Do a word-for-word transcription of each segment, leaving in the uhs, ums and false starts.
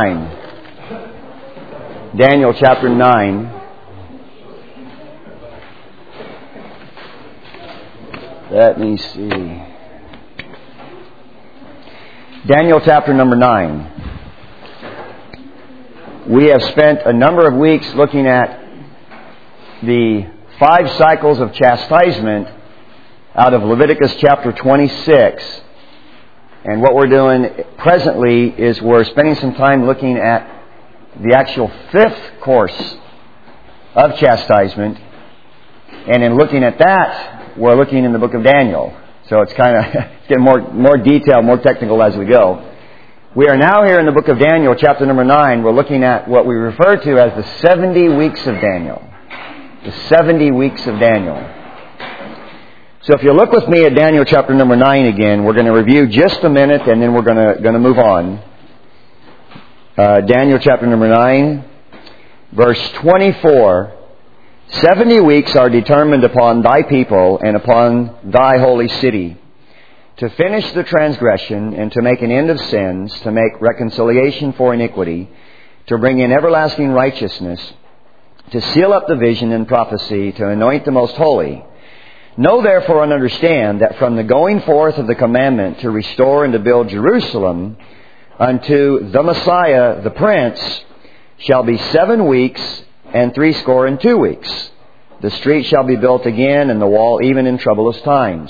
Daniel chapter nine. Let me see. Daniel chapter number nine. We have spent a number of weeks looking at the five cycles of chastisement out of Leviticus chapter twenty-six. And what we're doing presently is we're spending some time looking at the actual fifth course of chastisement. And in looking at that, we're looking in the book of Daniel. So it's kind of getting more, more detailed, more technical as we go. We are now here in the book of Daniel, chapter number nine. We're looking at what we refer to as the seventy weeks of Daniel. The seventy weeks of Daniel. So if you look with me at Daniel chapter number nine again, we're going to review just a minute and then we're going to going to move on. Uh, Daniel chapter number nine, verse twenty-four. Seventy weeks are determined upon thy people and upon thy holy city, to finish the transgression and to make an end of sins, to make reconciliation for iniquity, to bring in everlasting righteousness, to seal up the vision and prophecy, to anoint the most holy. Know therefore and understand that from the going forth of the commandment to restore and to build Jerusalem unto the Messiah, the Prince, shall be seven weeks and threescore and two weeks. The street shall be built again, and the wall even in troublous times.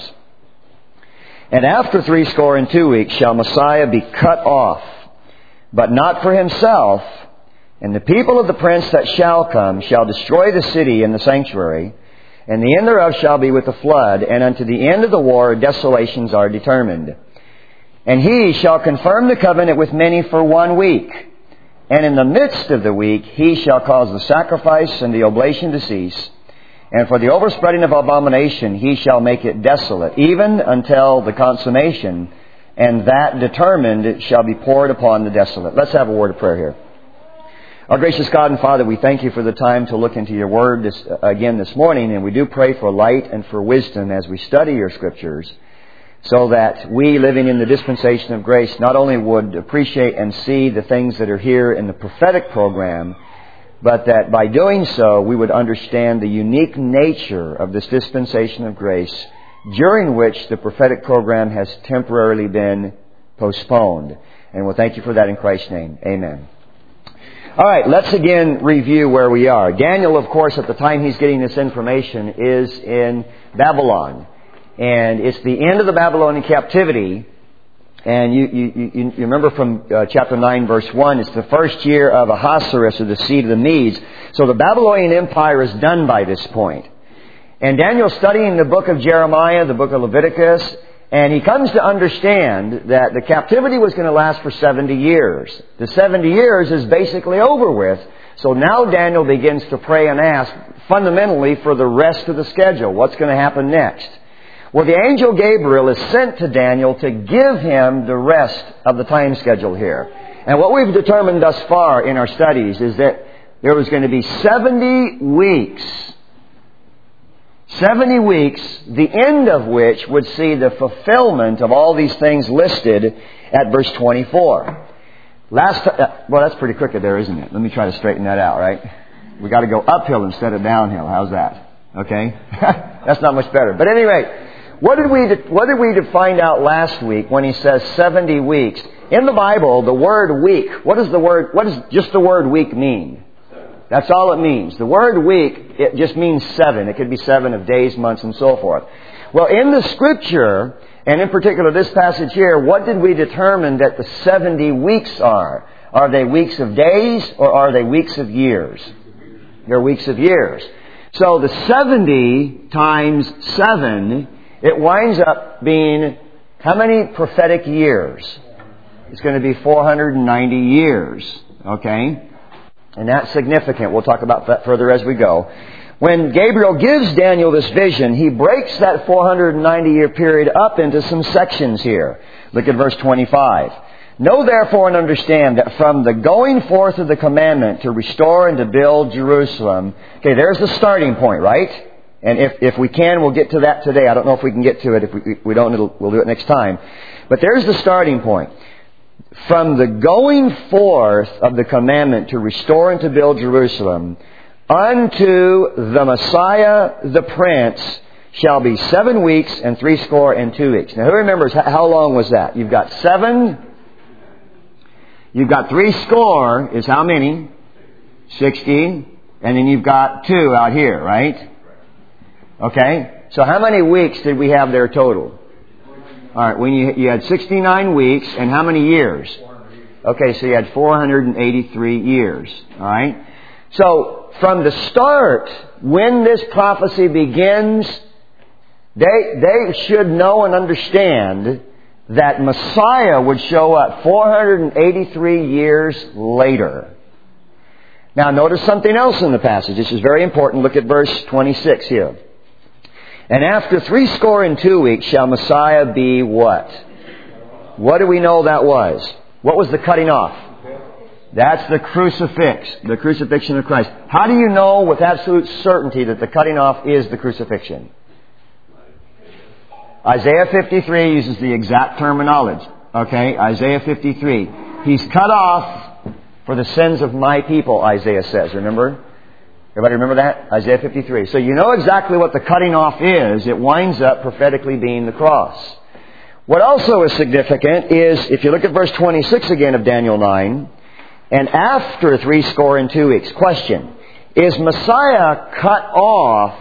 And after threescore and two weeks shall Messiah be cut off, but not for himself. And the people of the Prince that shall come shall destroy the city and the sanctuary, and the end thereof shall be with the flood, and unto the end of the war desolations are determined. And he shall confirm the covenant with many for one week. And in the midst of the week he shall cause the sacrifice and the oblation to cease. And for the overspreading of abomination he shall make it desolate, even until the consummation, and that determined shall be poured upon the desolate. Let's have a word of prayer here. Our gracious God and Father, we thank you for the time to look into your word this, uh, again this morning, and we do pray for light and for wisdom as we study your scriptures, so that we, living in the dispensation of grace, not only would appreciate and see the things that are here in the prophetic program, but that by doing so we would understand the unique nature of this dispensation of grace, during which the prophetic program has temporarily been postponed. And we'll thank you for that in Christ's name. Amen. All right, let's again review where we are. Daniel, of course, at the time he's getting this information, is in Babylon. And it's the end of the Babylonian captivity. And you, you, you, you remember from uh, chapter nine, verse one, it's the first year of Ahasuerus, or the seed of the Medes. So the Babylonian Empire is done by this point. And Daniel's studying the book of Jeremiah, the book of Leviticus, and he comes to understand that the captivity was going to last for seventy years. The seventy years is basically over with. So now Daniel begins to pray and ask fundamentally for the rest of the schedule. What's going to happen next? Well, the angel Gabriel is sent to Daniel to give him the rest of the time schedule here. And what we've determined thus far in our studies is that there was going to be seventy weeks. seventy weeks, the end of which would see the fulfillment of all these things listed at verse twenty-four. Last, uh, well, that's pretty crooked there, isn't it? Let me try to straighten that out, right? We got to go uphill instead of downhill. How's that? Okay? That's not much better. But at any rate, what did we what did we find out last week when he says seventy weeks? In the Bible, the word week, what does the word, what does just the word week mean? That's all it means. The word week, it just means seven. It could be seven of days, months, and so forth. Well, in the Scripture, and in particular this passage here, what did we determine that the seventy weeks are? Are they weeks of days or are they weeks of years? They're weeks of years. So the seventy times seven, it winds up being how many prophetic years? It's going to be four hundred ninety years. Okay? And that's significant. We'll talk about that further as we go. When Gabriel gives Daniel this vision, he breaks that four hundred ninety year period up into some sections here. Look at verse twenty-five. Know therefore and understand that from the going forth of the commandment to restore and to build Jerusalem. Okay, there's the starting point, right? And if, if we can, we'll get to that today. I don't know if we can get to it. If we, we don't, it'll, we'll do it next time. But there's the starting point. from the going forth of the commandment to restore and to build Jerusalem unto the Messiah the Prince shall be seven weeks and threescore and two weeks. Now who remembers how long was that? You've got seven. You've got threescore is how many? Sixty. And then you've got two out here, right? Okay. So how many weeks did we have there total? All right. When you, you had sixty-nine weeks and how many years? Okay. So you had four hundred eighty-three years. All right. So from the start, when this prophecy begins, they, they should know and understand that Messiah would show up four hundred eighty-three years later. Now notice something else in the passage. This is very important. Look at verse twenty-six here. And after threescore and two weeks shall Messiah be what? What do we know that was? What was the cutting off? That's the crucifix, the crucifixion of Christ. How do you know with absolute certainty that the cutting off is the crucifixion? Isaiah fifty-three uses the exact terminology. Okay, Isaiah fifty-three. He's cut off for the sins of my people, Isaiah says. Remember? Everybody remember that? Isaiah fifty-three. So you know exactly what the cutting off is. It winds up prophetically being the cross. What also is significant is, if you look at verse twenty-six again of Daniel nine, and after threescore and two weeks. Question. Is Messiah cut off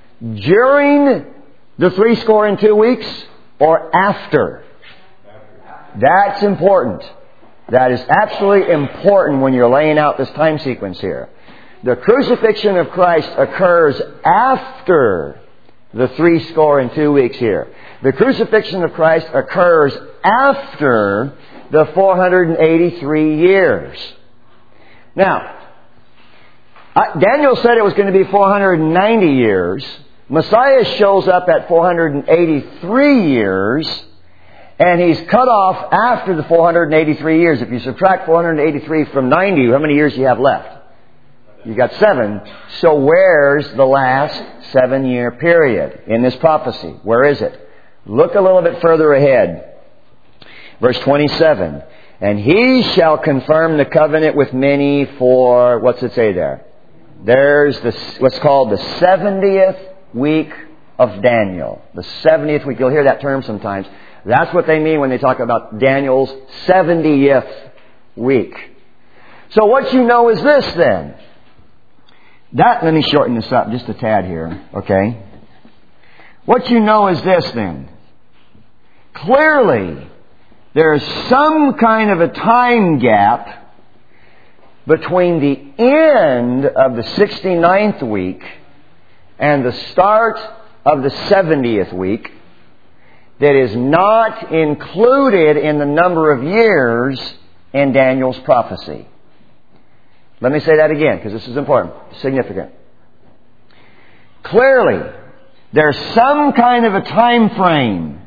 during the threescore and two weeks or after? That's important. That is absolutely important when you're laying out this time sequence here. The crucifixion of Christ occurs after the threescore and two weeks here. The crucifixion of Christ occurs after the four hundred eighty-three years. Now, Daniel said it was going to be four hundred ninety years. Messiah shows up at four hundred eighty-three years, and He's cut off after the four hundred eighty-three years. If you subtract four hundred eighty-three from ninety, how many years do you have left? You got seven. So where's the last seven-year period in this prophecy? Where is it? Look a little bit further ahead. Verse twenty-seven. And He shall confirm the covenant with many for, what's it say there? There's the, what's called the seventieth week of Daniel. The seventieth week. You'll hear that term sometimes. That's what they mean when they talk about Daniel's seventieth week. So what you know is this then. That, let me shorten this up just a tad here, okay? What you know is this then. Clearly, there's some kind of a time gap between the end of the sixty-ninth week and the start of the seventieth week that is not included in the number of years in Daniel's prophecy. Let me say that again, because this is important, significant. Clearly, there's some kind of a time frame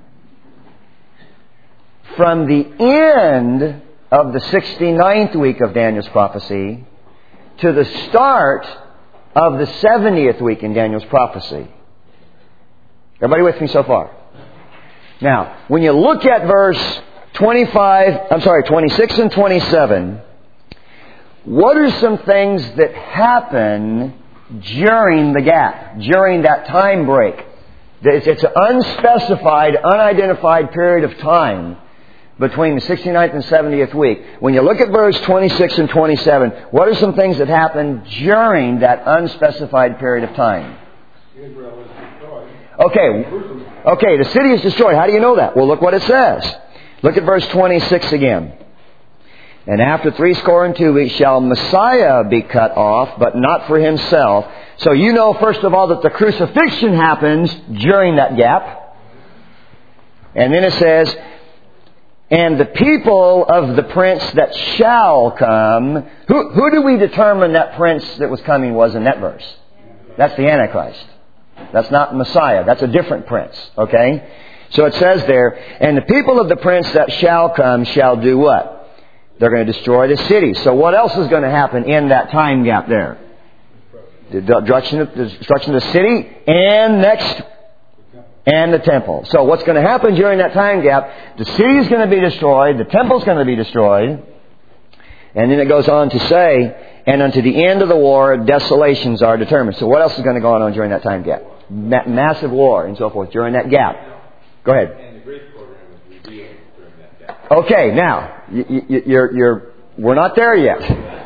from the end of the sixty-ninth week of Daniel's prophecy to the start of the seventieth week in Daniel's prophecy. Everybody with me so far? Now, when you look at verse twenty-five, I'm sorry, twenty-six and twenty-seven, what are some things that happen during the gap, during that time break? It's, it's an unspecified, unidentified period of time between the sixty-ninth and seventieth week. When you look at verse twenty-six and twenty-seven, what are some things that happen during that unspecified period of time? Israel is destroyed. Okay. Okay, the city is destroyed. How do you know that? Well, look what it says. Look at verse twenty-six again. And after threescore and two weeks shall Messiah be cut off, but not for Himself. So you know, first of all, that the crucifixion happens during that gap. And then it says, and the people of the prince that shall come. Who, who do we determine that prince that was coming was in that verse? That's the Antichrist. That's not Messiah. That's a different prince. Okay? So it says there, and the people of the prince that shall come shall do what? They're going to destroy the city. So what else is going to happen in that time gap there? The destruction of the, destruction of the city, and next, and the temple. So what's going to happen during that time gap, the city is going to be destroyed, the temple is going to be destroyed, and then it goes on to say, and unto the end of the war, desolations are determined. So what else is going to go on during that time gap? Ma- massive war and so forth during that gap. Go ahead. And the grace program was revealed during that gap. Okay, now, you, you, you're, you're, we're not there yet.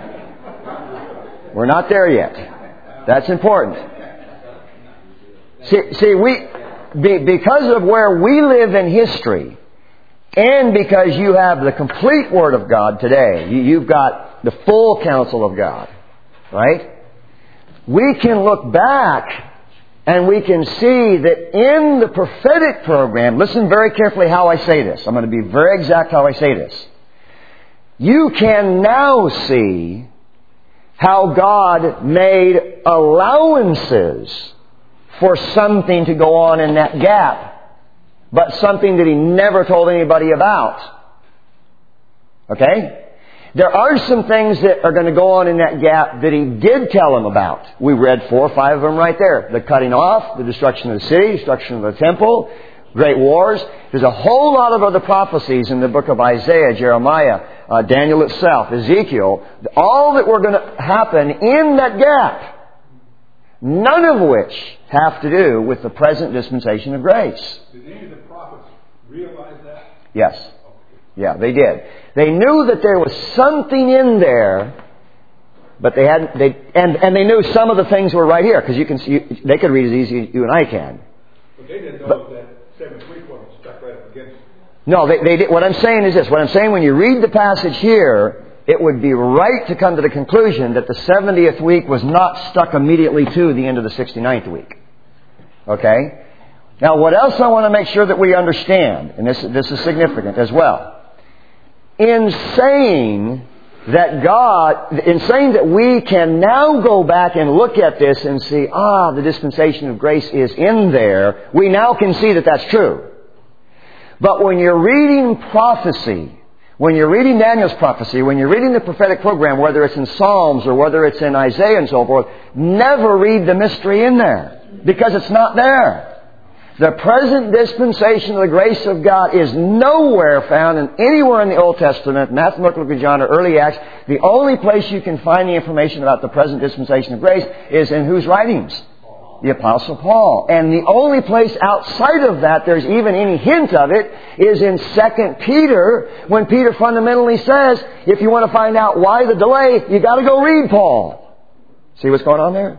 We're not there yet. That's important. See, see we... Be, because of where we live in history, and because you have the complete Word of God today, you, you've got the full counsel of God, right? We can look back and we can see that in the prophetic program, listen very carefully how I say this. I'm going to be very exact how I say this. You can now see how God made allowances for something to go on in that gap, but something that He never told anybody about. Okay? There are some things that are going to go on in that gap that He did tell them about. We read four or five of them right there. The cutting off, the destruction of the city, destruction of the temple, great wars. There's a whole lot of other prophecies in the book of Isaiah, Jeremiah, uh, Daniel itself, Ezekiel, all that were going to happen in that gap. None of which have to do with the present dispensation of grace. Did any of the prophets realize that? Yes. Yeah, they did. They knew that there was something in there, but they hadn't. They and and they knew some of the things were right here because you can see they could read as easy as you and I can. But they didn't know But, that seven three quarters stuck right up against it. No, they they did. What I'm saying is this. What I'm saying when you read the passage here, it would be right to come to the conclusion that the seventieth week was not stuck immediately to the end of the sixty-ninth week. Okay? Now, what else I want to make sure that we understand, and this, this is significant as well. In saying that God, in saying that we can now go back and look at this and see, ah, the dispensation of grace is in there, we now can see that that's true. But when you're reading prophecy, when you're reading Daniel's prophecy, when you're reading the prophetic program, whether it's in Psalms or whether it's in Isaiah and so forth, never read the mystery in there. Because it's not there. The present dispensation of the grace of God is nowhere found in anywhere in the Old Testament, Matthew, Mark, Luke, and John, or early Acts. The only place you can find the information about the present dispensation of grace is in whose writings? The Apostle Paul. And the only place outside of that there's even any hint of it is in Second Peter, when Peter fundamentally says, if you want to find out why the delay, you got to go read Paul. See what's going on there?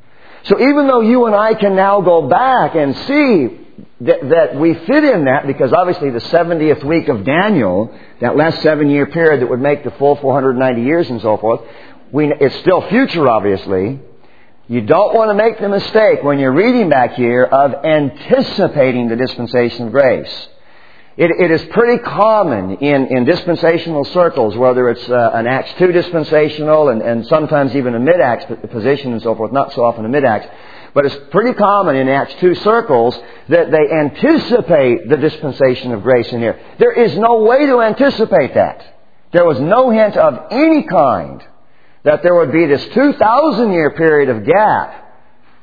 So even though you and I can now go back and see that, that we fit in that, because obviously the seventieth week of Daniel, that last seven-year period that would make the full four hundred ninety years and so forth, we, it's still future, obviously. You don't want to make the mistake when you're reading back here of anticipating the dispensation of grace. It, it is pretty common in, in dispensational circles, whether it's uh, an Acts two dispensational and, and sometimes even a mid-Acts position and so forth, not so often a mid-Acts, but it's pretty common in Acts two circles that they anticipate the dispensation of grace in here. There is no way to anticipate that. There was no hint of any kind that there would be this two thousand year period of gap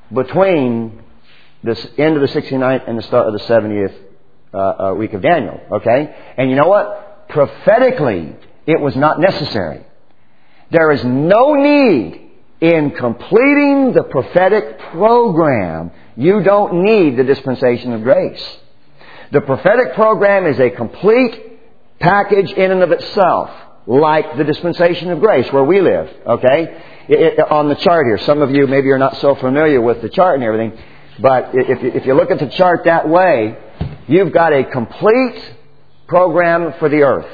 between the end of the sixty-ninth and the start of the seventieth uh, uh, week of Daniel. Okay? And you know what? Prophetically, it was not necessary. There is no need in completing the prophetic program. You don't need the dispensation of grace. The prophetic program is a complete package in and of itself, like the dispensation of grace where we live, okay? It, it, on the chart here, some of you maybe are not so familiar with the chart and everything, but if you, if you look at the chart that way, you've got a complete program for the earth.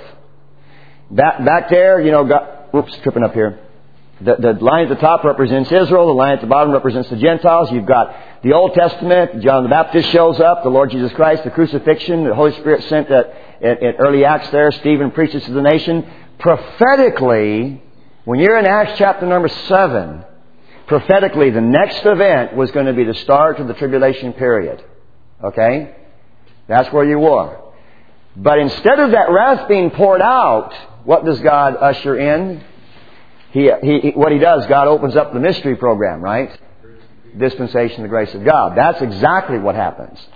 Back, back there, you know, got, whoops, tripping up here. The, the line at the top represents Israel. The line at the bottom represents the Gentiles. You've got the Old Testament. John the Baptist shows up. The Lord Jesus Christ, the crucifixion. The Holy Spirit sent at, at, at early Acts there. Stephen preaches to the nation. Prophetically, when you're in Acts chapter number seven, prophetically the next event was going to be the start of the tribulation period. Okay? That's where you were. But instead of that wrath being poured out, what does God usher in? He, he, what He does, God opens up the mystery program, right? Dispensation of the grace of God. That's exactly what happens.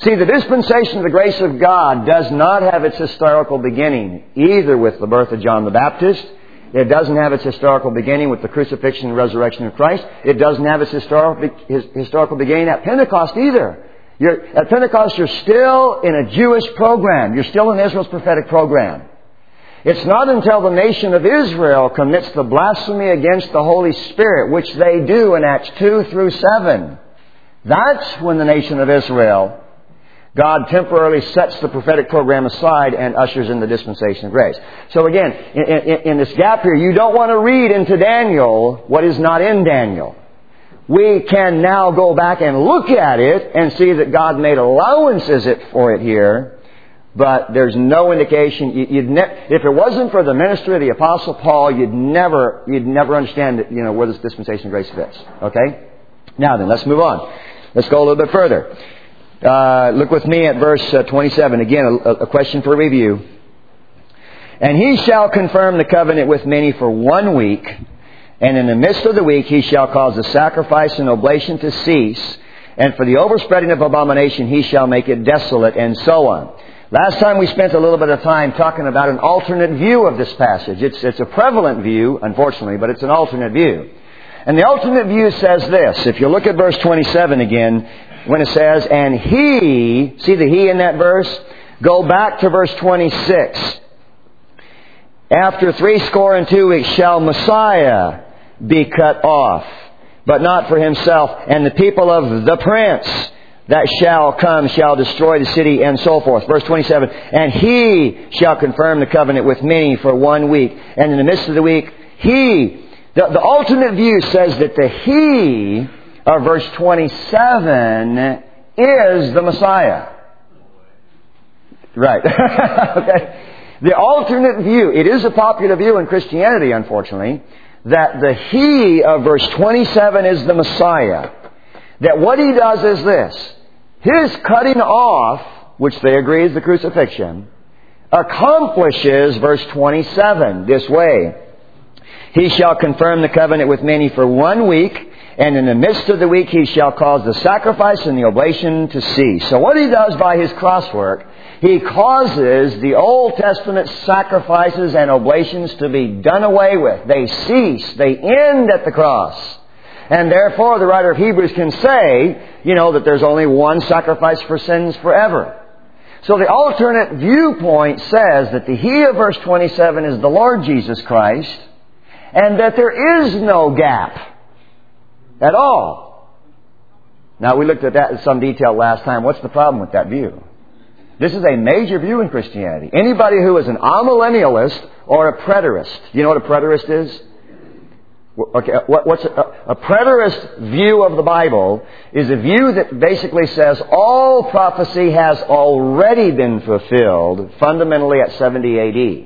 See, the dispensation of the grace of God does not have its historical beginning either with the birth of John the Baptist. It doesn't have its historical beginning with the crucifixion and resurrection of Christ. It doesn't have its historical, his, historical beginning at Pentecost either. You're, at Pentecost, you're still in a Jewish program. You're still in Israel's prophetic program. It's not until the nation of Israel commits the blasphemy against the Holy Spirit, which they do in Acts two through seven. That's when the nation of Israel, God temporarily sets the prophetic program aside and ushers in the dispensation of grace. So again, in, in, in this gap here, you don't want to read into Daniel what is not in Daniel. We can now go back and look at it and see that God made allowances for it here. But there's no indication. You'd ne- if it wasn't for the ministry of the Apostle Paul, you'd never, you'd never understand, you know, where this dispensation of grace fits. Okay? Now then, let's move on. Let's go a little bit further. Uh, look with me at verse uh, twenty-seven. Again, a, a question for review. And he shall confirm the covenant with many for one week, and in the midst of the week he shall cause the sacrifice and oblation to cease, and for the overspreading of abomination he shall make it desolate, and so on. Last time we spent a little bit of time talking about an alternate view of this passage. It's, it's a prevalent view, unfortunately, but it's an alternate view. And the alternate view says this. If you look at verse twenty-seven again, when it says, and he, see the he in that verse? Go back to verse twenty-six. After three score and two weeks shall Messiah be cut off, but not for himself. And the people of the prince that shall come shall destroy the city, and so forth. Verse twenty-seven. And he shall confirm the covenant with many for one week. And in the midst of the week, he... The, the alternate view says that the he of verse twenty-seven is the Messiah. Right. Okay. The alternate view, it is a popular view in Christianity, unfortunately, that the he of verse twenty-seven is the Messiah. That what he does is this. His cutting off, which they agree is the crucifixion, accomplishes verse twenty-seven this way. He shall confirm the covenant with many for one week, and in the midst of the week he shall cause the sacrifice and the oblation to cease. So what he does by his cross work, he causes the Old Testament sacrifices and oblations to be done away with. They cease. They end at the cross. And therefore the writer of Hebrews can say, you know, that there's only one sacrifice for sins forever. So the alternate viewpoint says that the he of verse twenty-seven is the Lord Jesus Christ, and that there is no gap at all. Now, we looked at that in some detail last time. What's the problem with that view? This is a major view in Christianity. Anybody who is an amillennialist or a preterist, you know what a preterist is? Okay, what's a, a preterist view of the Bible is a view that basically says all prophecy has already been fulfilled fundamentally at seventy A D.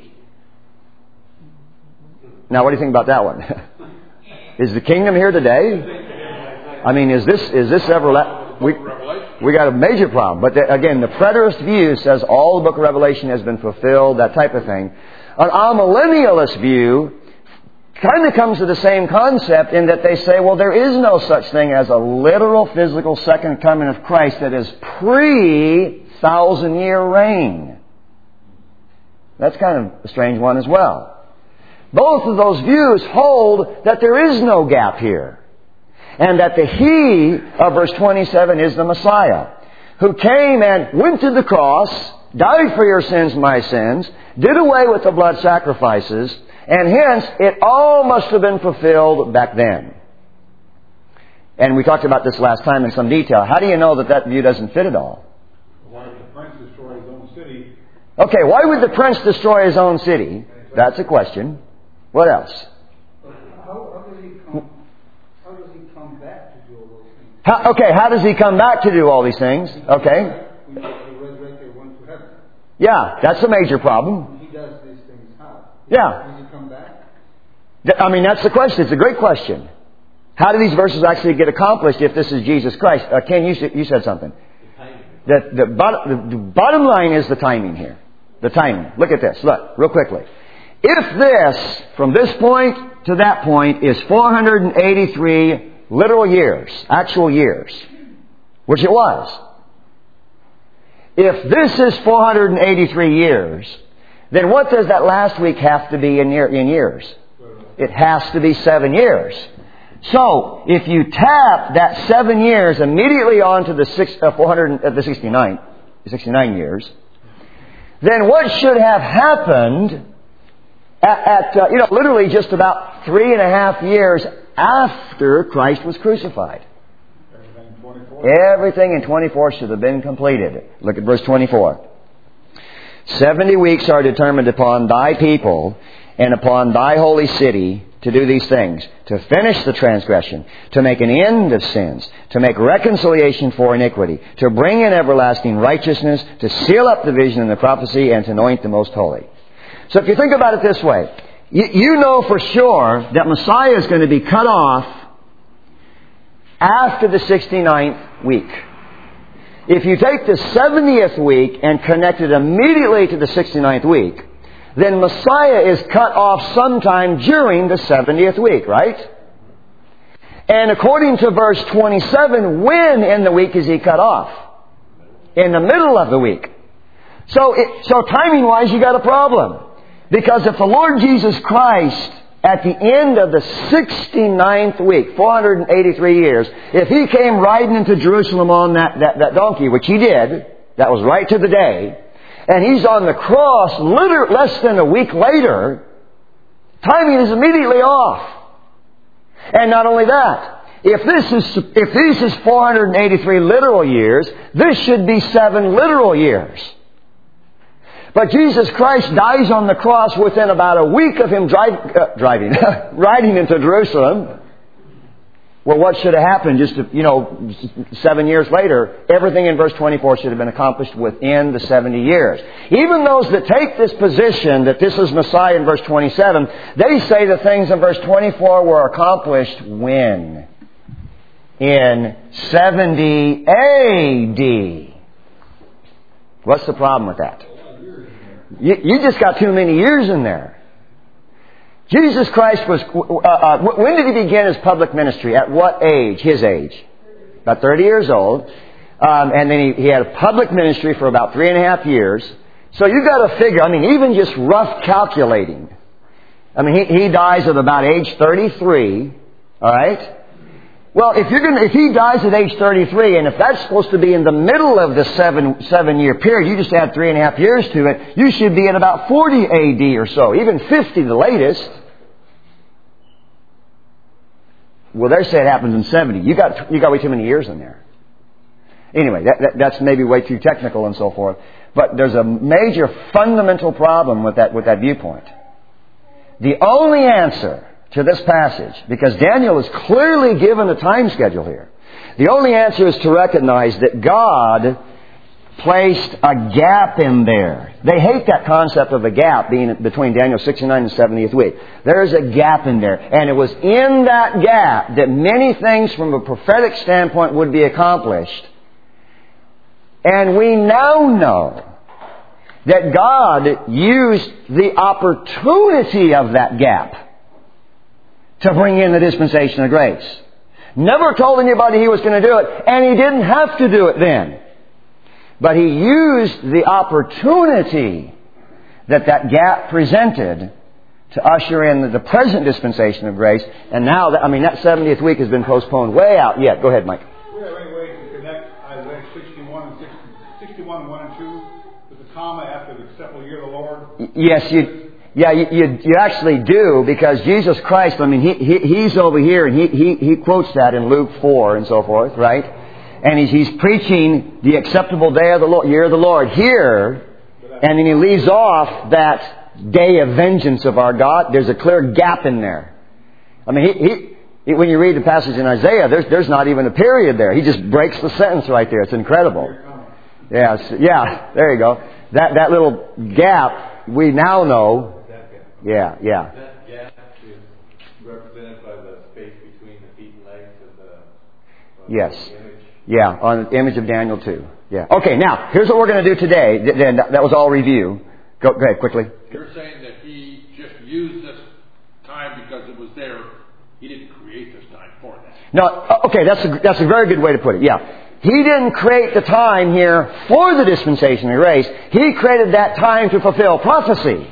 Now, what do you think about that one? Is the kingdom here today? I mean, is this is this ever... La- we, we got a major problem. But the, again, the preterist view says all the book of Revelation has been fulfilled, that type of thing. An amillennialist view kind of comes to the same concept in that they say, well, there is no such thing as a literal physical second coming of Christ that is pre-thousand-year reign. That's kind of a strange one as well. Both of those views hold that there is no gap here. And that the he of verse twenty-seven is the Messiah, who came and went to the cross, died for your sins, my sins, did away with the blood sacrifices, and hence it all must have been fulfilled back then. And we talked about this last time in some detail. How do you know that that view doesn't fit at all? Why would the prince destroy his own city? Okay, why would the prince destroy his own city? That's a question. What else? How, how does he come? How does he come back to do all those things? How, okay, how does he come back to do all these things? Okay. We know he resurrected, went to heaven. Yeah, that's a major problem. He does these things how? Yeah. Does he come back? I mean, that's the question. It's a great question. How do these verses actually get accomplished if this is Jesus Christ? Uh, Ken, you, you said something. The, the, bottom, the, the bottom line is the timing here. The timing. Look at this. Look, real quickly. If this, from this point to that point, is four hundred eighty-three literal years, actual years, which it was, if this is four hundred eighty-three years, then what does that last week have to be in, year, in years? It has to be seven years. So, if you tap that seven years immediately onto the six, uh, four hundred, uh, the sixty-nine, sixty-nine years, then what should have happened at, at uh, you know, literally just about three and a half years after Christ was crucified? Everything in twenty-four. Everything in twenty-four should have been completed. Look at verse twenty-four. Seventy weeks are determined upon thy people and upon thy holy city to do these things, to finish the transgression, to make an end of sins, to make reconciliation for iniquity, to bring in everlasting righteousness, to seal up the vision and the prophecy, and to anoint the most holy. So if you think about it this way, you, you know for sure that Messiah is going to be cut off after the sixty-ninth week. If you take the seventieth week and connect it immediately to the sixty-ninth week, then Messiah is cut off sometime during the seventieth week, right? And according to verse twenty-seven, when in the week is He cut off? In the middle of the week. So, it, so timing-wise, you got a problem. Because if the Lord Jesus Christ, at the end of the sixty-ninth week, four hundred eighty-three years, if He came riding into Jerusalem on that, that, that donkey, which He did, that was right to the day, and He's on the cross literally less than a week later, timing is immediately off. And not only that, if this is if this is four hundred eighty-three literal years, this should be seven literal years. But Jesus Christ dies on the cross within about a week of Him drive, uh, driving, riding into Jerusalem. Well, what should have happened just, to, you know, seven years later? Everything in verse twenty-four should have been accomplished within the seventy years. Even those that take this position that this is Messiah in verse twenty-seven, they say the things in verse twenty-four were accomplished when? In seventy A D. What's the problem with that? You, you just got too many years in there. Jesus Christ was... Uh, uh, when did He begin His public ministry? At what age? His age? About thirty years old. Um, and then he, he had a public ministry for about three and a half years. So you got to figure, I mean, even just rough calculating. I mean, he, he dies at about age thirty-three. All right? Well, if you're going, if he dies at age thirty-three, and if that's supposed to be in the middle of the seven seven year period, you just add three and a half years to it. You should be at about forty A D or so, even fifty, the latest. Well, they say it happens in seventy. You got you got way too many years in there. Anyway, that, that, that's maybe way too technical and so forth. But there's a major fundamental problem with that with that viewpoint. The only answer to this passage, because Daniel is clearly given a time schedule here. The only answer is to recognize that God placed a gap in there. They hate that concept of a gap being between Daniel sixty-nine and seventieth week. There is a gap in there. And it was in that gap that many things from a prophetic standpoint would be accomplished. And we now know that God used the opportunity of that gap to bring in the dispensation of grace. Never told anybody He was going to do it, and He didn't have to do it then. But He used the opportunity that that gap presented to usher in the present dispensation of grace. And now, that, I mean, that seventieth week has been postponed way out yet. Go ahead, Mike. Do we have any way to connect Isaiah sixty-one and sixty, sixty-one, one and two with the comma after the acceptable year of the Lord? Yes, you... Yeah, you, you you actually do, because Jesus Christ, I mean, he, he he's over here and he, he he quotes that in Luke four and so forth, right? And he's he's preaching the acceptable day of the Lord, year of the Lord here, and then he leaves off that day of vengeance of our God. There's a clear gap in there. I mean, he, he, he when you read the passage in Isaiah, there's there's not even a period there. He just breaks the sentence right there. It's incredible. Yeah, yeah. There you go. That that little gap we now know. Yeah, yeah. That gap is represented by the space between the feet and legs of the, of yes. the image. Yeah, on the image of Daniel two. Yeah. Okay, now, here's what we're going to do today. Then that was all review. Go, go ahead, quickly. You're saying that He just used this time because it was there. He didn't create this time for that. No, okay, that's a, that's a very good way to put it. Yeah. He didn't create the time here for the dispensation of grace. He created that time to fulfill prophecy.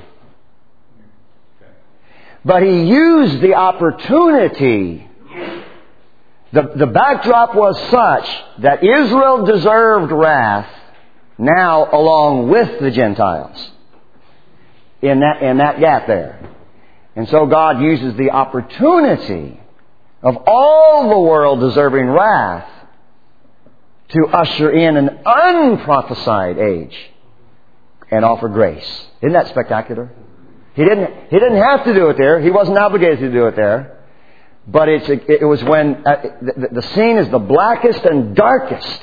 But He used the opportunity. The, the backdrop was such that Israel deserved wrath now along with the Gentiles. In that, in that gap there. And so God uses the opportunity of all the world deserving wrath to usher in an unprophesied age and offer grace. Isn't that spectacular? He didn't, he didn't have to do it there. He wasn't obligated to do it there. But it's, it was when uh, the, the scene is the blackest and darkest,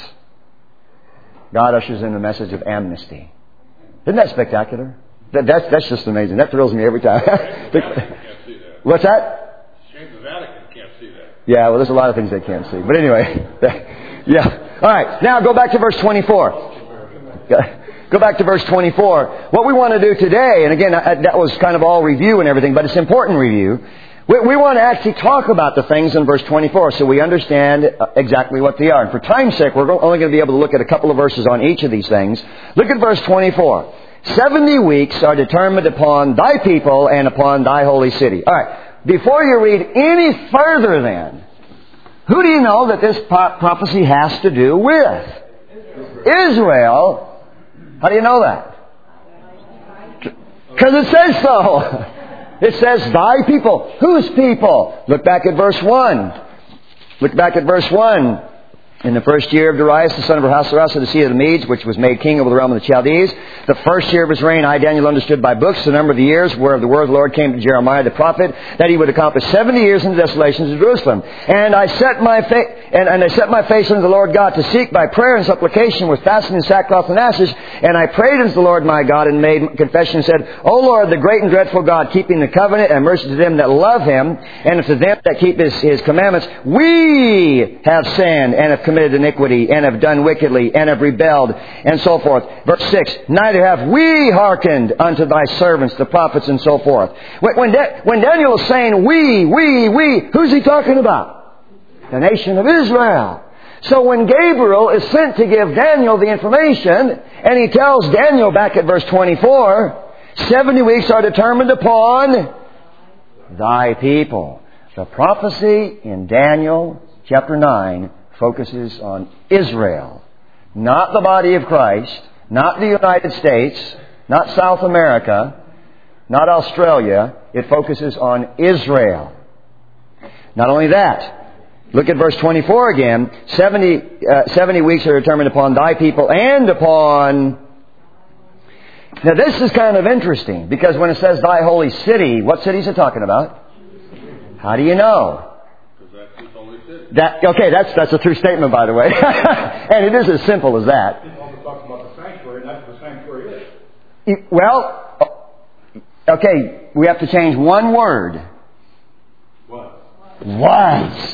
God ushers in a message of amnesty. Isn't that spectacular? That, that's, that's just amazing. That thrills me every time. Can't see that. What's that? Shame the Vatican can't see that. Yeah, well, there's a lot of things they can't see. But anyway, yeah. All right, now go back to verse twenty-four. Go back to verse twenty-four. What we want to do today, and again, that was kind of all review and everything, but it's important review. We, we want to actually talk about the things in verse twenty-four so we understand exactly what they are. And for time's sake, we're only going to be able to look at a couple of verses on each of these things. Look at verse twenty-four. Seventy weeks are determined upon thy people and upon thy holy city. All right. Before you read any further then, who do you know that this prophecy has to do with? Israel. How do you know that? Because it says so. It says thy people. Whose people? Look back at verse one. Look back at verse one. In the first year of Darius, the son of Ahasuerus of the seed of the Medes, which was made king over the realm of the Chaldees, the first year of his reign, I, Daniel, understood by books the number of the years where the word of the Lord came to Jeremiah the prophet, that he would accomplish seventy years in the desolations of Jerusalem. And I set my fa- and, and I set my face unto the Lord God to seek by prayer and supplication with fasting and sackcloth and ashes. And I prayed unto the Lord my God and made confession and said, O Lord, the great and dreadful God, keeping the covenant and mercy to them that love Him, and to them that keep His, his commandments, we have sinned and have committed iniquity, and have done wickedly, and have rebelled, and so forth. Verse six, neither have we hearkened unto thy servants, the prophets, and so forth. When, when, Da- when Daniel is saying we, we, we, who's he talking about? The nation of Israel. So when Gabriel is sent to give Daniel the information, and he tells Daniel back at verse twenty-four, seventy weeks are determined upon thy people. The prophecy in Daniel chapter nine focuses on Israel, not the body of Christ, not the United States, not South America, not Australia. It focuses on Israel. Not only that, look at verse twenty-four again. seventy, uh, seventy weeks are determined upon thy people and upon... Now this is kind of interesting, because when it says thy holy city, what city is it talking about? How do you know? That, okay, that's that's a true statement, by the way. And it is as simple as that. It also talks about the sanctuary, and that's what the sanctuary is. Well, okay, we have to change one word. What? Was.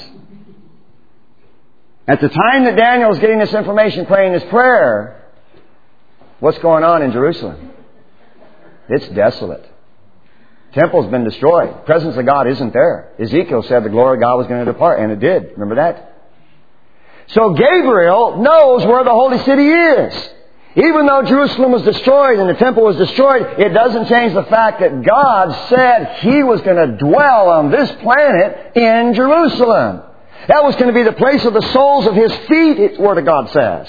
At the time that Daniel is getting this information, praying this prayer, what's going on in Jerusalem? It's desolate. Temple's been destroyed. The presence of God isn't there. Ezekiel said the glory of God was going to depart, and it did. Remember that? So Gabriel knows where the holy city is. Even though Jerusalem was destroyed and the temple was destroyed, it doesn't change the fact that God said He was going to dwell on this planet in Jerusalem. That was going to be the place of the soles of His feet, the Word of God says.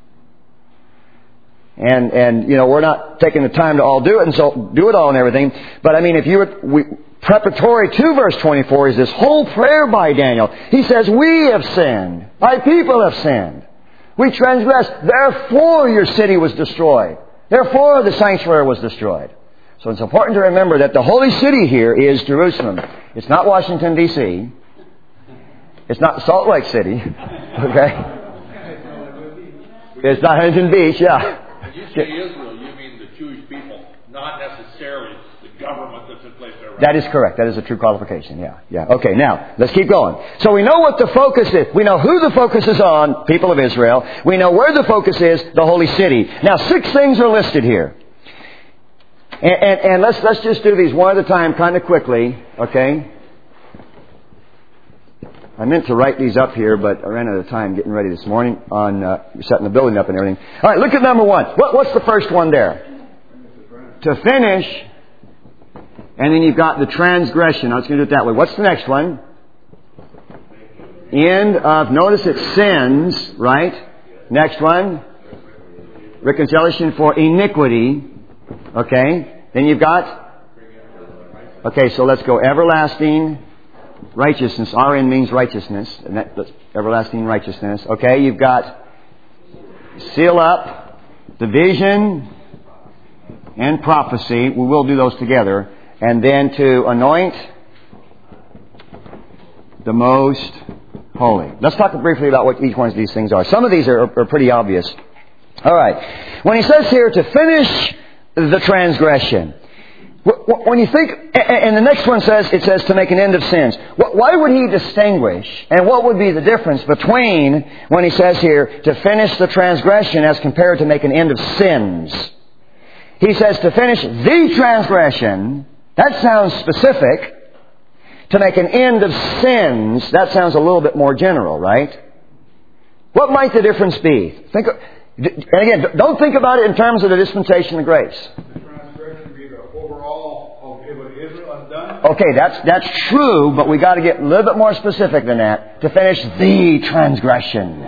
And, and, you know, we're not taking the time to all do it and so do it all and everything. But I mean, if you were, we, preparatory to verse twenty-four is this whole prayer by Daniel. He says, we have sinned. Thy people have sinned. We transgressed. Therefore your city was destroyed. Therefore the sanctuary was destroyed. So it's important to remember that the holy city here is Jerusalem. It's not Washington, D C It's not Salt Lake City. Okay? It's not Huntington Beach, yeah. When you say Israel, you mean the Jewish people, not necessarily the government that's in place there. Right? That is correct. That is a true qualification. Yeah, yeah. Okay, now, let's keep going. So we know what the focus is. We know who the focus is on, people of Israel. We know where the focus is, the holy city. Now, six things are listed here. And, and, and let's, let's just do these one at a time kind of quickly, okay? I meant to write these up here, but I ran out of time getting ready this morning on uh, setting the building up and everything. All right, look at number one. What, what's the first one there? To finish. And then you've got the transgression. I was going to do it that way. What's the next one? End of, notice it's sins, right? Next one. Reconciliation for iniquity. Okay. Then you've got, okay, so let's go everlasting righteousness. R N means righteousness. And that, that's everlasting righteousness. Okay, you've got seal up, division, and prophecy. We will do those together. And then to anoint the most holy. Let's talk briefly about what each one of these things are. Some of these are, are pretty obvious. All right. When he says here to finish the transgression, when you think, and the next one says, it says to make an end of sins. Why would he distinguish? And what would be the difference between when he says here to finish the transgression as compared to make an end of sins? He says to finish the transgression. That sounds specific. To make an end of sins, that sounds a little bit more general, right? What might the difference be? Think, and again, don't think about it in terms of the dispensation of grace. The transgression be the overall of what Israel has done? Okay, that's that's true, but we got to get a little bit more specific than that. To finish the transgression.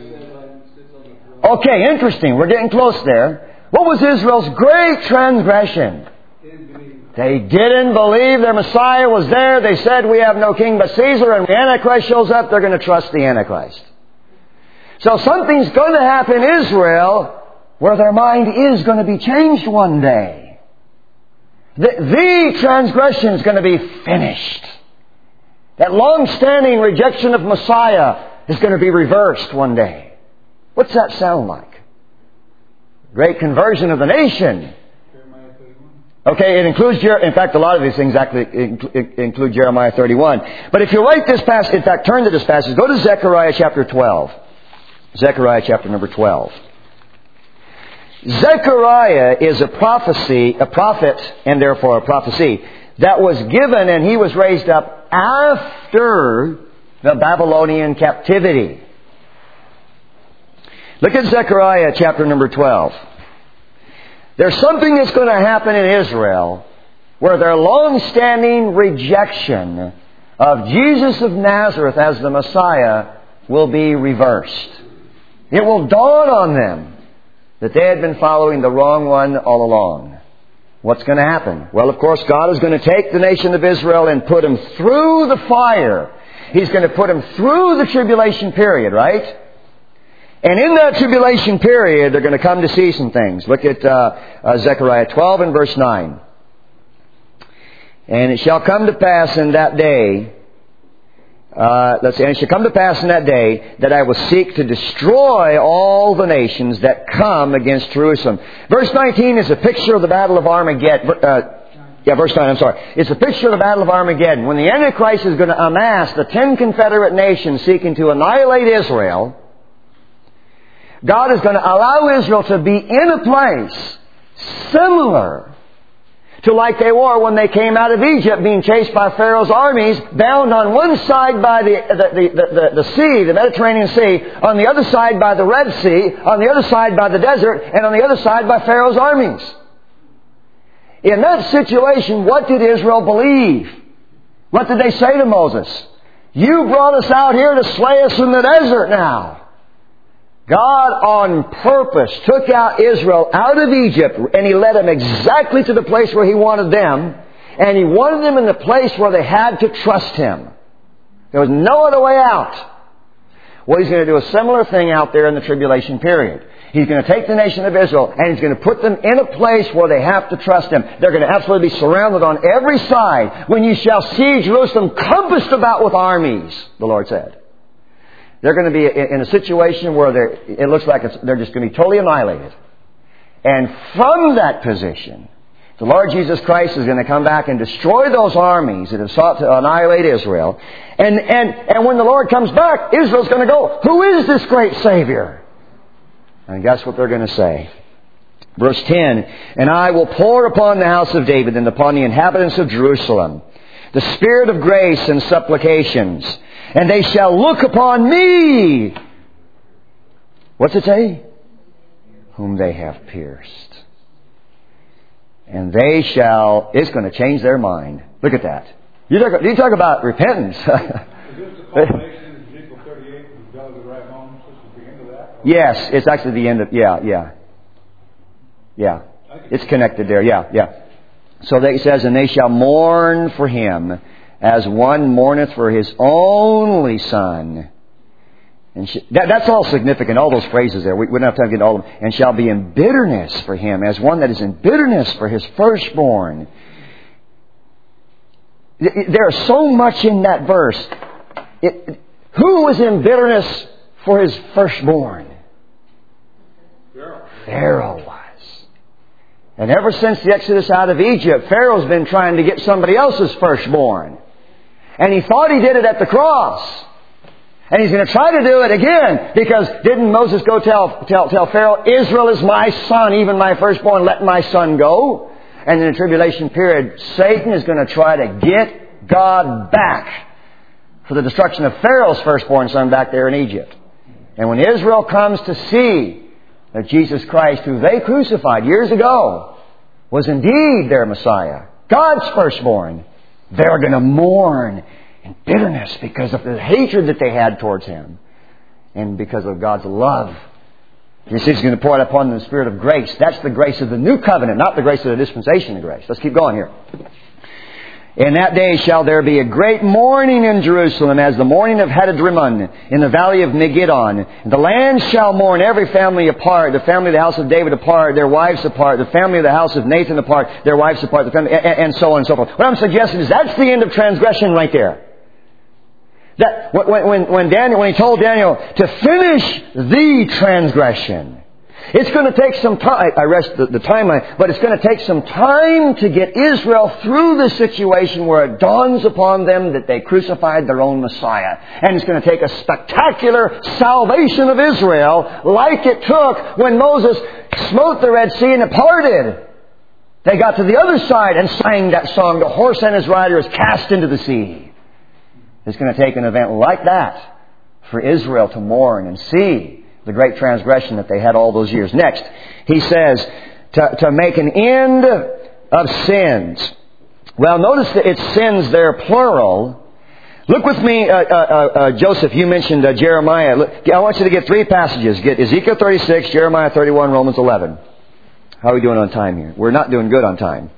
Okay, interesting. We're getting close there. What was Israel's great transgression? They didn't believe their Messiah was there. They said, we have no king but Caesar. And when the Antichrist shows up, they're going to trust the Antichrist. So something's going to happen in Israel where their mind is going to be changed one day. The, the transgression is going to be finished. That long-standing rejection of Messiah is going to be reversed one day. What's that sound like? Great conversion of the nation. Okay, it includes, in fact, a lot of these things actually include Jeremiah thirty-one. But if you write this passage, in fact, turn to this passage, go to Zechariah chapter twelve. Zechariah chapter number twelve. Zechariah is a prophecy, a prophet, and therefore a prophecy, that was given and he was raised up after the Babylonian captivity. Look at Zechariah chapter number twelve. There's something that's going to happen in Israel where their long-standing rejection of Jesus of Nazareth as the Messiah will be reversed. It will dawn on them that they had been following the wrong one all along. What's going to happen? Well, of course, God is going to take the nation of Israel and put them through the fire. He's going to put them through the tribulation period, right? And in that tribulation period, they're going to come to see some things. Look at uh, uh, Zechariah twelve and verse nine. And it shall come to pass in that day, uh, let's see, and it shall come to pass in that day that I will seek to destroy all the nations that come against Jerusalem. Verse nineteen is a picture of the battle of Armageddon. Uh, yeah, verse nine, I'm sorry. It's a picture of the battle of Armageddon. When the Antichrist is going to amass the ten confederate nations seeking to annihilate Israel, God is going to allow Israel to be in a place similar to like they were when they came out of Egypt, being chased by Pharaoh's armies, bound on one side by the, the, the, the, the sea, the Mediterranean Sea, on the other side by the Red Sea, on the other side by the desert, and on the other side by Pharaoh's armies. In that situation, what did Israel believe? What did they say to Moses? You brought us out here to slay us in the desert now. God on purpose took out Israel out of Egypt and He led them exactly to the place where He wanted them. And He wanted them in the place where they had to trust Him. There was no other way out. Well, He's going to do a similar thing out there in the tribulation period. He's going to take the nation of Israel and He's going to put them in a place where they have to trust Him. They're going to absolutely be surrounded on every side. When you shall see Jerusalem compassed about with armies, the Lord said. They're going to be in a situation where they're, it looks like it's, they're just going to be totally annihilated. And from that position, the Lord Jesus Christ is going to come back and destroy those armies that have sought to annihilate Israel. And, and, and when the Lord comes back, Israel's going to go, who is this great Savior? And guess what they're going to say? Verse ten, and I will pour upon the house of David and upon the inhabitants of Jerusalem the Spirit of grace and supplications. And they shall look upon me. What's it say? Whom they have pierced. And they shall... It's going to change their mind. Look at that. You talk, you talk about repentance. Is this the culmination in Ezekiel thirty-eight with the belly of the right bones? This is the end of that? Yes, it's actually the end of... Yeah, yeah. Yeah. It's connected there. Yeah, yeah. So it says, and they shall mourn for him as one mourneth for his only son. And she, that, that's all significant, all those phrases there. We, we don't have time to get all of them. And shall be in bitterness for him as one that is in bitterness for his firstborn. There's so much in that verse. It, who was in bitterness for his firstborn? Pharaoh. Pharaoh was. And ever since the Exodus out of Egypt, Pharaoh's been trying to get somebody else's firstborn. And he thought he did it at the cross. And he's going to try to do it again. Because didn't Moses go tell, tell, tell Pharaoh, Israel is my son, even my firstborn, let my son go? And in the tribulation period, Satan is going to try to get God back for the destruction of Pharaoh's firstborn son back there in Egypt. And when Israel comes to see that Jesus Christ, who they crucified years ago, was indeed their Messiah, God's firstborn, they're going to mourn in bitterness because of the hatred that they had towards Him and because of God's love. He says He's going to pour it upon them the Spirit of grace. That's the grace of the new covenant, not the grace of the dispensation of grace. Let's keep going here. In that day shall there be a great mourning in Jerusalem, as the mourning of Hadad-rimmon in the valley of Megiddon. The land shall mourn, every family apart, the family of the house of David apart, their wives apart, the family of the house of Nathan apart, their wives apart, the family, and, and so on and so forth. What I'm suggesting is that's the end of transgression right there. That when, when, when Daniel, when he told Daniel to finish the transgression, it's going to take some time. I rest the, the time, but it's going to take some time to get Israel through the situation where it dawns upon them that they crucified their own Messiah. And it's going to take a spectacular salvation of Israel, like it took when Moses smote the Red Sea and it parted. They got to the other side and sang that song, "The horse and his rider is cast into the sea." It's going to take an event like that for Israel to mourn and see the great transgression that they had all those years. Next, he says, to, to make an end of sins. Well, notice that it's sins there, plural. Look with me, uh, uh, uh, Joseph, you mentioned uh, Jeremiah. Look, I want you to get three passages. Get Ezekiel thirty-six, Jeremiah thirty-one, Romans eleven. How are we doing on time here? We're not doing good on time.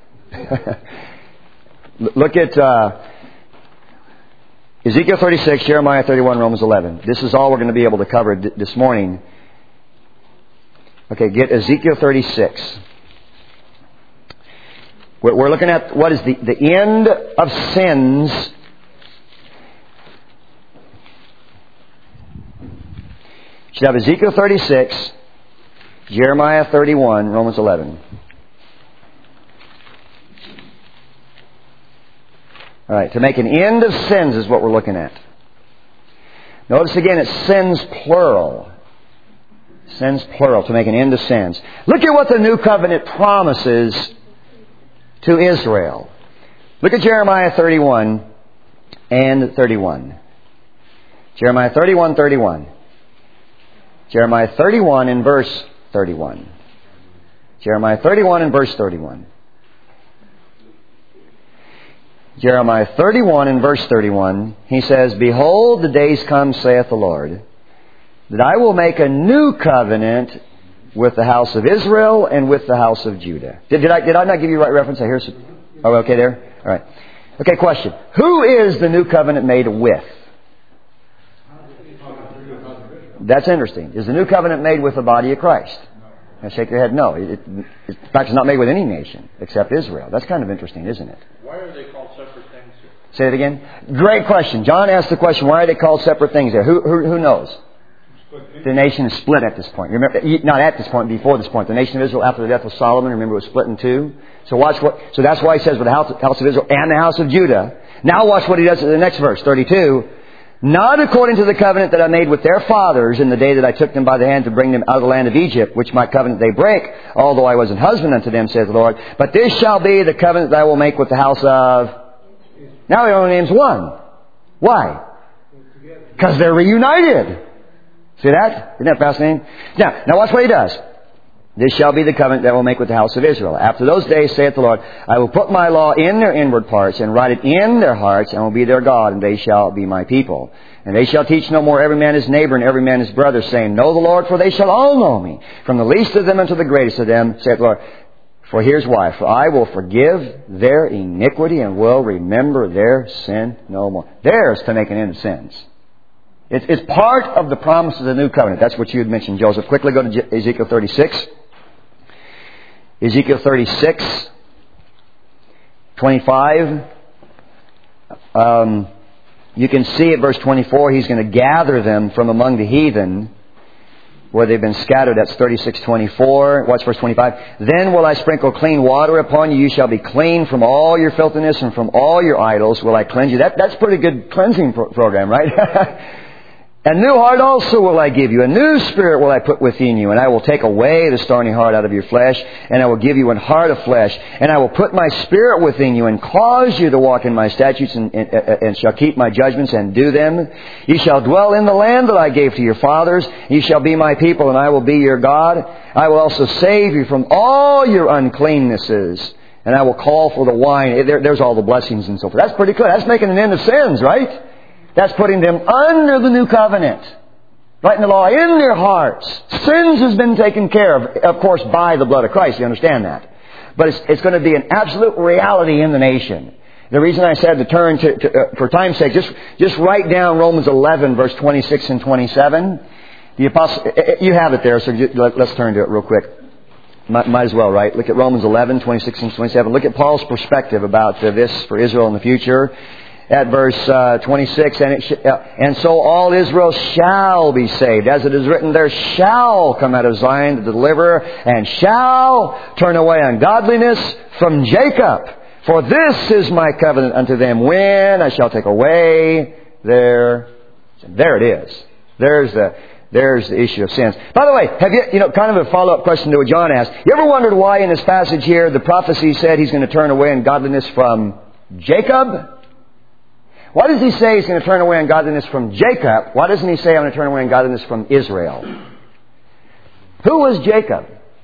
Look at... Uh, Ezekiel thirty-six, Jeremiah thirty-one, Romans eleven. This is all we're going to be able to cover th- this morning. Okay, get Ezekiel thirty-six. We're, we're looking at what is the, the end of sins. You should have Ezekiel thirty-six, Jeremiah thirty-one, Romans eleven. All right, to make an end of sins is what we're looking at. Notice again, it's sins plural. Sins plural, to make an end of sins. Look at what the new covenant promises to Israel. Look at Jeremiah thirty-one and thirty-one. Jeremiah thirty-one, thirty-one. Jeremiah thirty-one and verse thirty-one. Jeremiah thirty-one and verse thirty-one. Jeremiah thirty-one and verse thirty-one, he says, "Behold, the days come, saith the Lord, that I will make a new covenant with the house of Israel and with the house of Judah." Did, did I did I not give you the right reference? I hear some. Oh, okay there? All right. Okay, question. Who is the new covenant made with? That's interesting. Is the new covenant made with the body of Christ? Now shake your head. No. It, it, in fact, it's not made with any nation except Israel. That's kind of interesting, isn't it? Why are they called separate things here? Say it again. Great question. John asked the question, why are they called separate things there? Who, who, who knows? The nation is split at this point. Remember, not at this point, before this point. The nation of Israel after the death of Solomon, remember, was split in two. So watch what. So that's why he says with the house, house of Israel and the house of Judah. Now watch what he does in the next verse, thirty-two. "Not according to the covenant that I made with their fathers in the day that I took them by the hand to bring them out of the land of Egypt, which my covenant they break, although I was an husband unto them, says the Lord. But this shall be the covenant that I will make with the house of..." Now he only names one. Why? Because they're reunited. See that? Isn't that fascinating? Now, now watch what he does. This shall be the covenant that I will make with the house of Israel. After those days, saith the Lord, I will put my law in their inward parts, and write it in their hearts, and will be their God, and they shall be my people. And they shall teach no more every man his neighbor, and every man his brother, saying, Know the Lord, for they shall all know me, from the least of them unto the greatest of them, saith the Lord. For here's why. For I will forgive their iniquity, and will remember their sin no more. Theirs to make an end of sins. It's, it's part of the promise of the new covenant. That's what you had mentioned, Joseph. Quickly go to Ezekiel thirty-six. Ezekiel thirty-six, twenty-five. Um, you can see at verse twenty-four, He's going to gather them from among the heathen where they've been scattered. That's thirty-six twenty-four. Watch verse twenty-five. Then will I sprinkle clean water upon you. You shall be clean from all your filthiness, and from all your idols will I cleanse you. That, that's a pretty good cleansing pro- program, right? A new heart also will I give you. A new spirit will I put within you. And I will take away the stony heart out of your flesh. And I will give you an heart of flesh. And I will put my spirit within you, and cause you to walk in my statutes, and, and, and shall keep my judgments and do them. You shall dwell in the land that I gave to your fathers. You shall be my people, and I will be your God. I will also save you from all your uncleannesses. And I will call for the wine. There, there's all the blessings and so forth. That's pretty clear. That's making an end of sins, right? That's putting them under the new covenant. Writing the law in their hearts. Sins has been taken care of, of course, by the blood of Christ. You understand that. But it's, it's going to be an absolute reality in the nation. The reason I said to turn to, to uh, for time's sake, just, just write down Romans eleven, verse twenty-six and twenty-seven. The apostle, you have it there, so let's turn to it real quick. Might, might as well, right? Look at Romans eleven, twenty-six and twenty-seven. Look at Paul's perspective about uh, this for Israel in the future. At verse uh, twenty-six, and, it sh- uh, and so all Israel shall be saved. As it is written, there shall come out of Zion the deliverer, and shall turn away ungodliness from Jacob. For this is my covenant unto them, when I shall take away their... There it is. There's the... There's the issue of sins. By the way, have you, you know, kind of a follow-up question to what John asked. You ever wondered why in this passage here the prophecy said He's going to turn away ungodliness from Jacob? Why does He say He's going to turn away ungodliness from Jacob? Why doesn't He say I'm going to turn away ungodliness from Israel? Who was Jacob?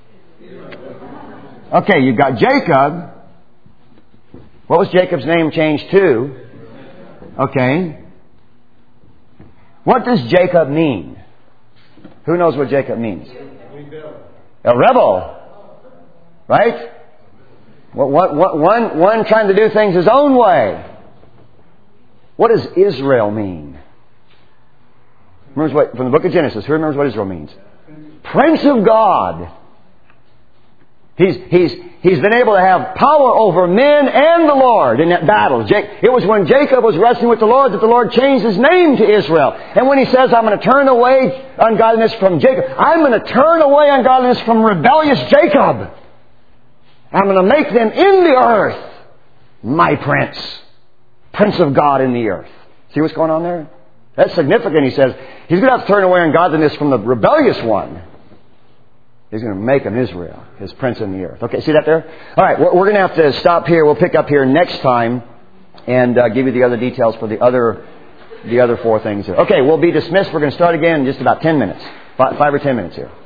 Okay, you've got Jacob. What was Jacob's name changed to? Okay. What does Jacob mean? Who knows what Jacob means? A rebel. Right? One, one, one trying to do things his own way. What does Israel mean? Remembers what, from the book of Genesis, who remembers what Israel means? Prince of God. He's, he's, he's been able to have power over men and the Lord in that battle. It was when Jacob was wrestling with the Lord that the Lord changed his name to Israel. And when He says, I'm going to turn away ungodliness from Jacob, I'm going to turn away ungodliness from rebellious Jacob. I'm going to make them in the earth my prince. Prince of God in the earth. See what's going on there? That's significant. He says He's going to have to turn away ungodliness from the rebellious one. He's going to make him Israel, His prince in the earth. Okay, see that there? All right, we're going to have to stop here. We'll pick up here next time and uh, give you the other details for the other the other four things here. Okay, we'll be dismissed. We're going to start again in just about ten minutes. Five, five or ten minutes here.